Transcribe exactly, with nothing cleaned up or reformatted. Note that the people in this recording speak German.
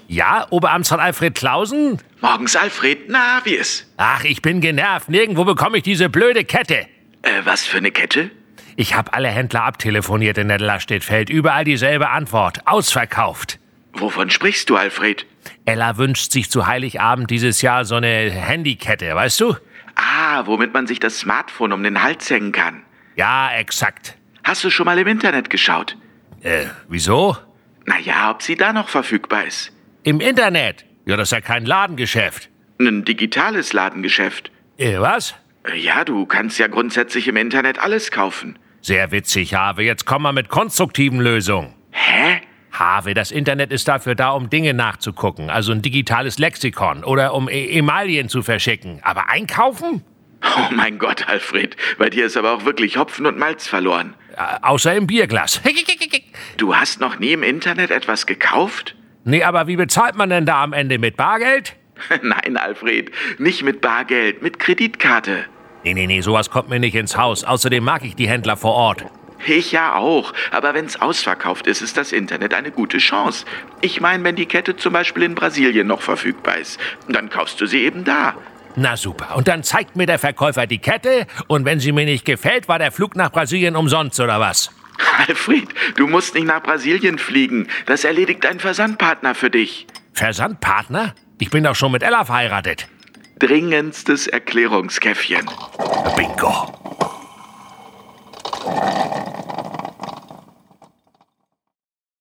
Ja, Oberamtsrat Alfred Clausen? Morgens, Alfred. Na, wie ist? Ach, ich bin genervt. Nirgendwo bekomme ich diese blöde Kette. Äh, was für eine Kette? Ich habe alle Händler abtelefoniert in der Laststädtfeld. Überall dieselbe Antwort. Ausverkauft. Wovon sprichst du, Alfred? Ella wünscht sich zu Heiligabend dieses Jahr so eine Handykette, weißt du? Ah, womit man sich das Smartphone um den Hals hängen kann. Ja, exakt. Hast du schon mal im Internet geschaut? Äh, wieso? Naja, ob sie da noch verfügbar ist. Im Internet? Ja, das ist ja kein Ladengeschäft. Ein digitales Ladengeschäft. Äh, was? Ja, du kannst ja grundsätzlich im Internet alles kaufen. Sehr witzig, Harvey. Jetzt komm mal mit konstruktiven Lösungen. Hä? Harvey, das Internet ist dafür da, um Dinge nachzugucken. Also ein digitales Lexikon oder um e Emaillen zu verschicken. Aber einkaufen? Oh mein Gott, Alfred. Bei dir ist aber auch wirklich Hopfen und Malz verloren. Äh, außer im Bierglas. Du hast noch nie im Internet etwas gekauft? Nee, aber wie bezahlt man denn da am Ende? Mit Bargeld? Nein, Alfred. Nicht mit Bargeld, mit Kreditkarte. Nee, nee, nee, sowas kommt mir nicht ins Haus. Außerdem mag ich die Händler vor Ort. Ich ja auch. Aber wenn's ausverkauft ist, ist das Internet eine gute Chance. Ich meine, wenn die Kette zum Beispiel in Brasilien noch verfügbar ist, dann kaufst du sie eben da. Na super. Und dann zeigt mir der Verkäufer die Kette und wenn sie mir nicht gefällt, war der Flug nach Brasilien umsonst, oder was? Alfred, du musst nicht nach Brasilien fliegen. Das erledigt ein Versandpartner für dich. Versandpartner? Ich bin doch schon mit Ella verheiratet. Dringendstes Erklärungskäffchen. Bingo.